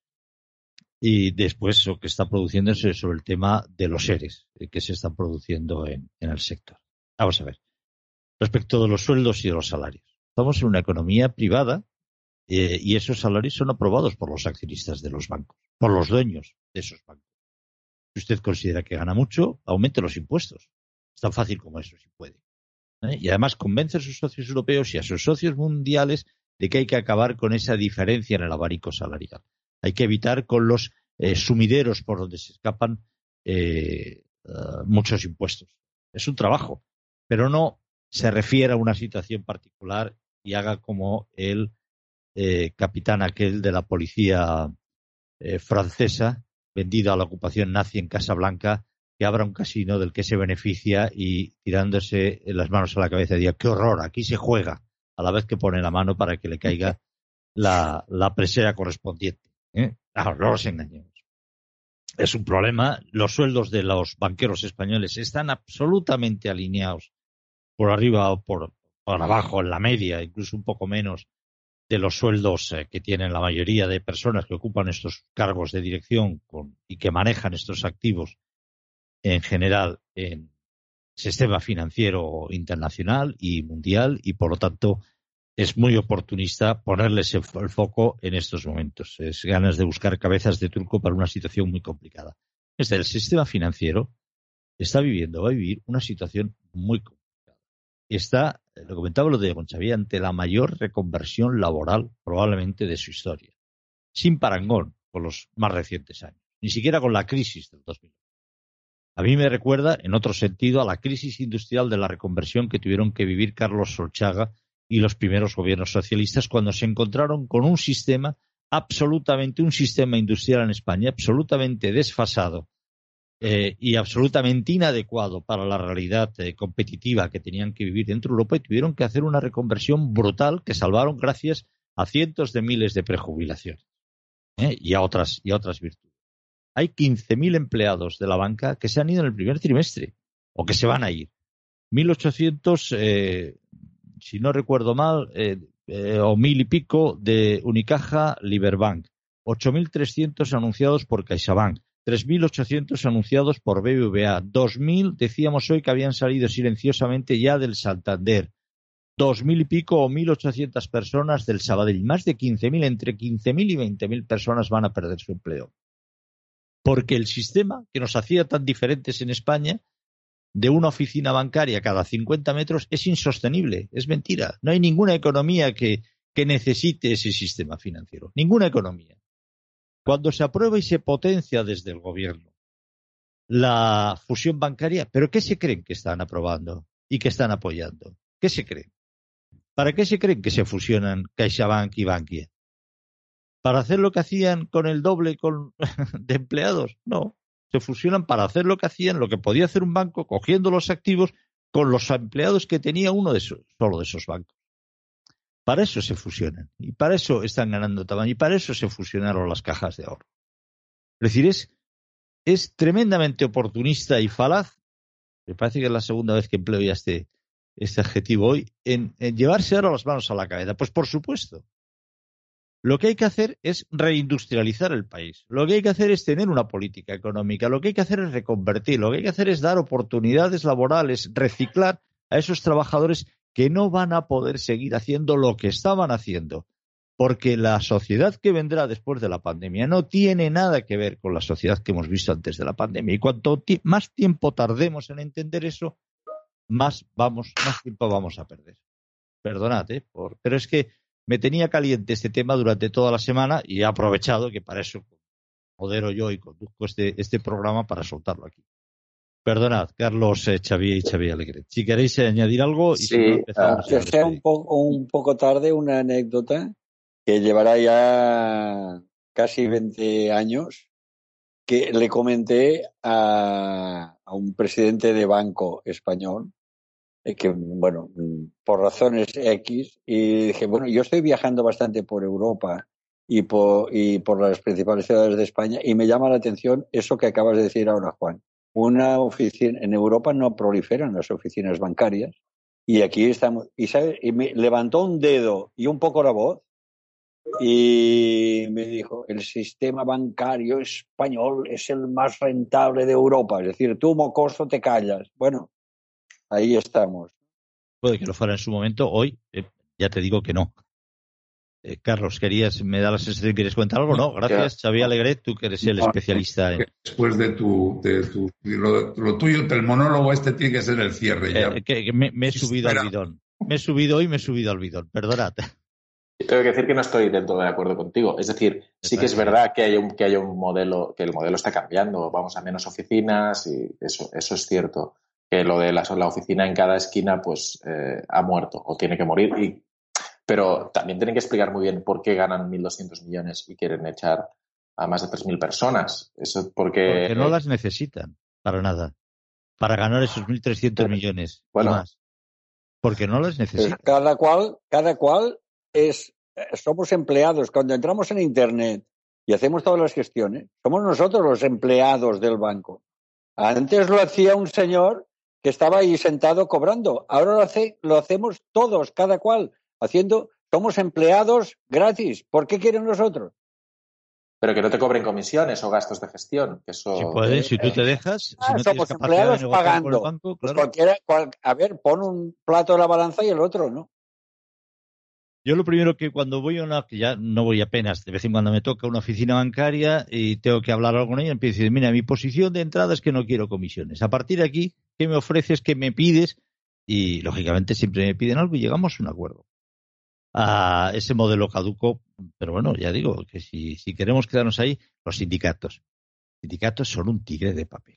y después lo que está produciéndose sobre el tema de los ERES que se están produciendo en, en el sector. Vamos a ver. Respecto de los sueldos y de los salarios. Estamos en una economía privada eh, y esos salarios son aprobados por los accionistas de los bancos, por los dueños de esos bancos. Si usted considera que gana mucho, aumente los impuestos. Es tan fácil como eso, si puede. ¿Eh? Y además convence a sus socios europeos y a sus socios mundiales de que hay que acabar con esa diferencia en el abanico salarial. Hay que evitar con los eh, sumideros por donde se escapan eh, uh, muchos impuestos. Es un trabajo, pero no se refiere a una situación particular y haga como el eh, capitán aquel de la policía eh, francesa vendido a la ocupación nazi en Casablanca, que abra un casino del que se beneficia y tirándose las manos a la cabeza diga, ¡qué horror! Aquí se juega, a la vez que pone la mano para que le caiga la, la presea correspondiente. ¿Eh? No, no los engañemos. Es un problema. Los sueldos de los banqueros españoles están absolutamente alineados por arriba o por, por abajo, en la media, incluso un poco menos de los sueldos eh, que tienen la mayoría de personas que ocupan estos cargos de dirección con, y que manejan estos activos en general en el sistema financiero internacional y mundial y por lo tanto es muy oportunista ponerles el, el foco en estos momentos. Es ganas de buscar cabezas de turco para una situación muy complicada. Este, el sistema financiero está viviendo, va a vivir una situación muy complicada. Está, lo comentaba lo de Gonchaví, ante la mayor reconversión laboral probablemente de su historia. Sin parangón con los más recientes años. Ni siquiera con la crisis del dos mil. A mí me recuerda, en otro sentido, a la crisis industrial de la reconversión que tuvieron que vivir Carlos Solchaga y los primeros gobiernos socialistas cuando se encontraron con un sistema absolutamente, un sistema industrial en España absolutamente desfasado eh, y absolutamente inadecuado para la realidad eh, competitiva que tenían que vivir dentro de Europa y tuvieron que hacer una reconversión brutal que salvaron gracias a cientos de miles de prejubilaciones eh, y a otras, y a otras virtudes. Hay quince mil empleados de la banca que se han ido en el primer trimestre o que se van a ir. mil ochocientos, eh, si no recuerdo mal, eh, eh, o mil y pico de Unicaja Liberbank. ocho mil trescientos anunciados por CaixaBank. tres mil ochocientos anunciados por B B V A. dos mil decíamos hoy que habían salido silenciosamente ya del Santander. dos mil y pico o mil ochocientas personas del Sabadell. Más de quince mil, entre quince mil y veinte mil personas van a perder su empleo. Porque el sistema que nos hacía tan diferentes en España, de una oficina bancaria cada cincuenta metros, es insostenible, es mentira. No hay ninguna economía que, que necesite ese sistema financiero. Ninguna economía. Cuando se aprueba y se potencia desde el gobierno la fusión bancaria. ¿Pero qué se creen que están aprobando y que están apoyando? ¿Qué se creen? ¿Para qué se creen que se fusionan CaixaBank y Bankia? ¿Para hacer lo que hacían con el doble con, de empleados? No. Se fusionan para hacer lo que hacían, lo que podía hacer un banco, cogiendo los activos con los empleados que tenía uno de esos, solo de esos bancos. Para eso se fusionan. Y para eso están ganando tamaño. Y para eso se fusionaron las cajas de ahorro. Es decir, es, es tremendamente oportunista y falaz. Me parece que es la segunda vez que empleo ya este, este adjetivo hoy, en, en llevarse ahora las manos a la cabeza. Pues por supuesto. Lo que hay que hacer es reindustrializar el país. Lo que hay que hacer es tener una política económica. Lo que hay que hacer es reconvertir. Lo que hay que hacer es dar oportunidades laborales, reciclar a esos trabajadores que no van a poder seguir haciendo lo que estaban haciendo. Porque la sociedad que vendrá después de la pandemia no tiene nada que ver con la sociedad que hemos visto antes de la pandemia. Y cuanto ti- más tiempo tardemos en entender eso, más, vamos, más tiempo vamos a perder. Perdonad, ¿eh? Por, pero es que me tenía caliente este tema durante toda la semana y he aprovechado que para eso modero yo y conduzco este, este programa para soltarlo aquí. Perdonad, Carlos, eh, Xavier y Xavier Alegret. Si queréis añadir algo... Y Sí, si no, empezamos que sea un poco, un poco tarde, una anécdota que llevará ya casi veinte años, que le comenté a, a un presidente de banco español, que, bueno, por razones X, y dije, bueno, yo estoy viajando bastante por Europa y por, y por las principales ciudades de España, y me llama la atención eso que acabas de decir ahora, Juan. Una oficina, en Europa no proliferan las oficinas bancarias, y aquí estamos, y, ¿sabes? Y me levantó un dedo y un poco la voz, y me dijo, el sistema bancario español es el más rentable de Europa, es decir, tú, mocoso, te callas. Bueno, ahí estamos. Puede que lo fuera en su momento. Hoy, eh, ya te digo que no. Eh, Carlos, ¿querías, me da la sensación que quieres contar algo? No, gracias, Xavier Alegret, tú que eres el especialista en... Después de tu... De tu lo, lo tuyo, el monólogo este tiene que ser el cierre ya. Eh, que, que me, me he subido Espera. al bidón. Me he subido hoy, me he subido al bidón. Perdonad. Tengo que decir que no estoy del todo de acuerdo contigo. Es decir, sí que es verdad que hay un, que hay un modelo, que el modelo está cambiando. Vamos a menos oficinas y eso, eso es cierto. Que lo de la, la oficina en cada esquina pues eh, ha muerto o tiene que morir. Y, pero también tienen que explicar muy bien por qué ganan mil doscientos millones y quieren echar a más de tres mil personas. Eso porque, porque no las necesitan para nada. Para ganar esos mil trescientos millones bueno, y más. Porque no las necesitan. Cada cual, cada cual es, somos empleados. Cuando entramos en Internet y hacemos todas las gestiones, somos nosotros los empleados del banco. Antes lo hacía un señor que estaba ahí sentado cobrando. Ahora lo, hace, lo hacemos todos, cada cual, haciendo, somos empleados gratis. ¿Por qué quieren nosotros? Pero que no te cobren comisiones o gastos de gestión. Que eso, si puedes, eh, si tú te dejas, ah, si no somos empleados de pagando. Con el banco, claro. Pues cualquiera, cual, a ver, pon un plato en la balanza y el otro, ¿no? Yo lo primero que cuando voy a una, que ya no voy apenas, de vez en cuando me toca una oficina bancaria y tengo que hablar algo con ella, empiezo a decir, mira, mi posición de entrada es que no quiero comisiones. A partir de aquí, ¿qué me ofreces? ¿Qué me pides? Y, lógicamente, siempre me piden algo y llegamos a un acuerdo. A ese modelo caduco, pero bueno, ya digo, que si, si queremos quedarnos ahí, los sindicatos. Los sindicatos son un tigre de papel.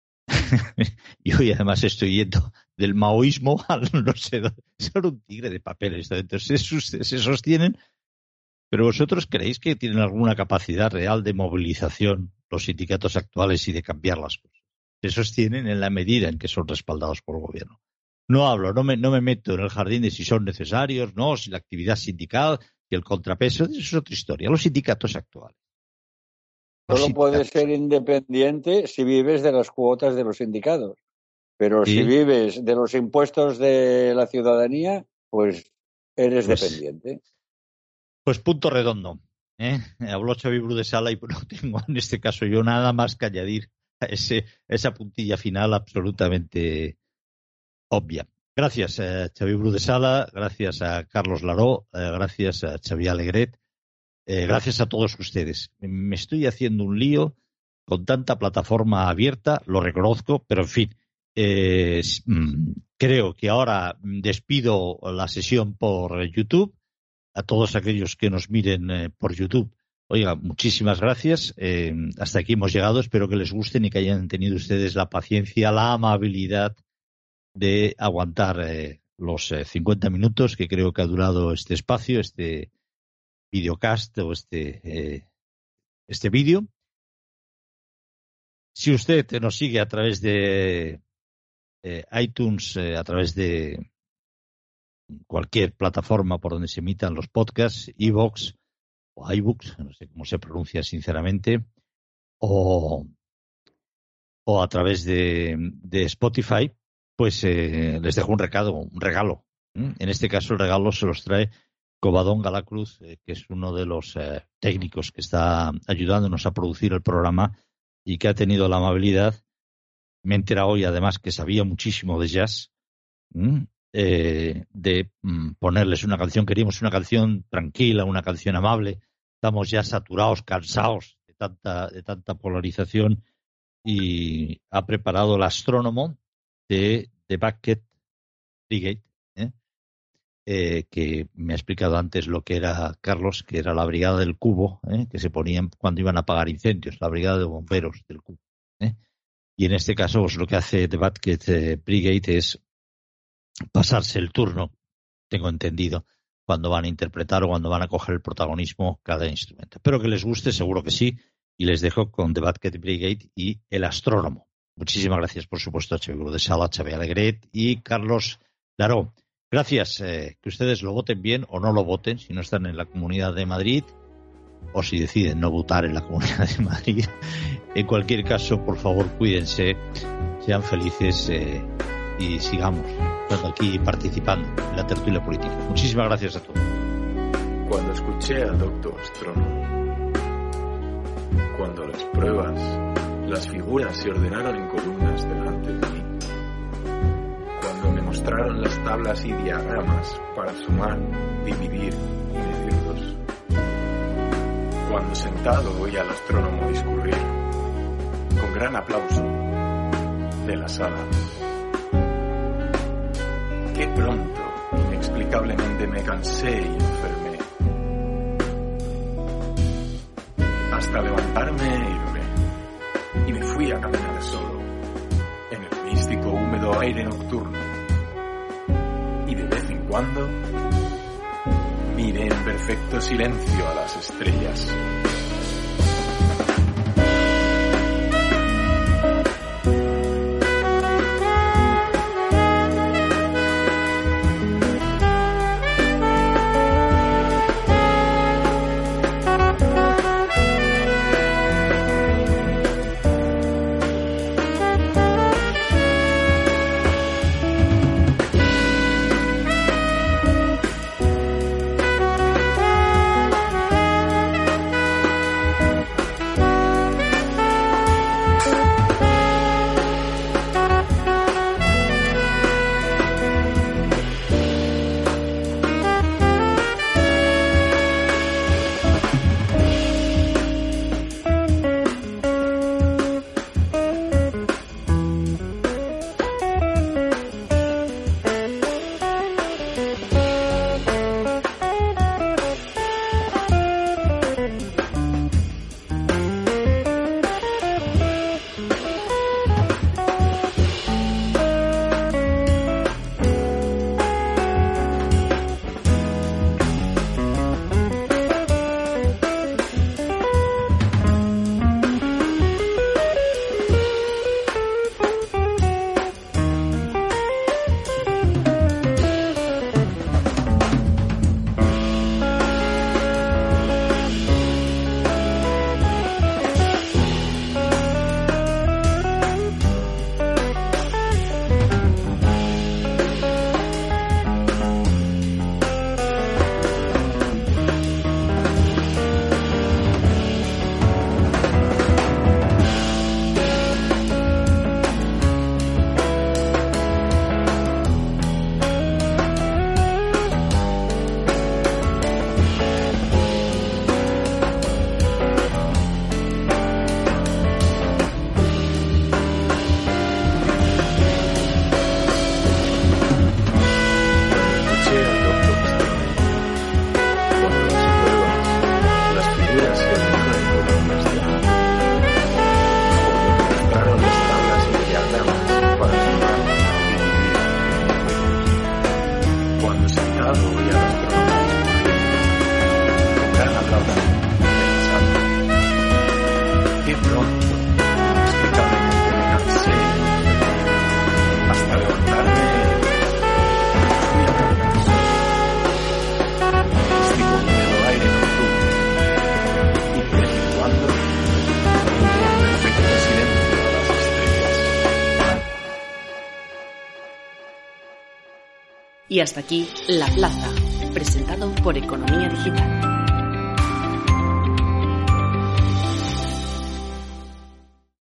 Y hoy además estoy yendo del maoísmo al no sé, son un tigre de papel. Entonces se, se sostienen, pero vosotros creéis que tienen alguna capacidad real de movilización los sindicatos actuales y de cambiar las cosas. Se sostienen en la medida en que son respaldados por el gobierno. No hablo, no me, no me meto en el jardín de si son necesarios, no, si la actividad sindical, si el contrapeso, eso es otra historia. Los sindicatos actuales. Solo puedes ser independiente si vives de las cuotas de los sindicatos. Pero ¿sí? Si vives de los impuestos de la ciudadanía, pues eres pues, dependiente. Pues punto redondo. ¿eh? Habló Xavier Bru de Sala y no tengo en este caso yo nada más que añadir a ese, esa puntilla final absolutamente obvia. Gracias a Xavier Bru de Sala, gracias a Carlos Laró, eh, gracias a Xavier Alegret. Eh, gracias a todos ustedes. Me estoy haciendo un lío con tanta plataforma abierta, lo reconozco, pero en fin, eh, creo que ahora despido la sesión por YouTube. A todos aquellos que nos miren eh, por YouTube, Oiga, muchísimas gracias. Eh, hasta aquí hemos llegado. Espero que les gusten y que hayan tenido ustedes la paciencia, la amabilidad de aguantar eh, los eh, cincuenta minutos que creo que ha durado este espacio, este videocast o este, eh, este vídeo. Si usted nos sigue a través de eh, iTunes, eh, a través de cualquier plataforma por donde se emitan los podcasts, iVoox o iBooks, no sé cómo se pronuncia sinceramente, o, o a través de, de Spotify, pues eh, les dejo un recado, un regalo. ¿Mm? En este caso el regalo se los trae Covadonga Galacruz, eh, que es uno de los eh, técnicos que está ayudándonos a producir el programa y que ha tenido la amabilidad, me he enterado hoy además que sabía muchísimo de jazz, ¿Mm? Eh, de mm, ponerles una canción. Queríamos una canción tranquila, una canción amable. Estamos ya saturados, cansados de tanta, de tanta polarización, y ha preparado el astrónomo de The Bucket Brigade, ¿eh? Eh, que me ha explicado antes lo que era Carlos, que era la brigada del cubo, ¿eh? que se ponían cuando iban a apagar incendios, la brigada de bomberos del cubo, ¿eh? Y en este caso pues, lo que hace The Bucket eh, Brigade es pasarse el turno, tengo entendido, cuando van a interpretar o cuando van a coger el protagonismo cada instrumento. Espero que les guste, seguro que sí, y les dejo con The Bucket Brigade y El Astrónomo. Muchísimas gracias, por supuesto, a Xavier de Sala, Xavier Alegret y Carlos Daró. Gracias, eh, que ustedes lo voten bien o no lo voten, si no están en la Comunidad de Madrid o si deciden no votar en la Comunidad de Madrid. En cualquier caso, por favor, cuídense, sean felices eh, y sigamos aquí participando en la tertulia política. Muchísimas gracias a todos. Cuando escuché al doctor Astrónomo, cuando las pruebas, las figuras se ordenaron en columnas delante de mí, cuando me mostraron las tablas y diagramas para sumar, dividir y medirlos, cuando sentado oí al astrónomo discurrir, con gran aplauso de la sala, qué pronto, inexplicablemente me cansé y enfermé, hasta levantarme e irme, y me fui a caminar solo, en el místico húmedo aire nocturno, y de vez en cuando miré en perfecto silencio a las estrellas. Y hasta aquí La Plaza, presentado por Economía Digital.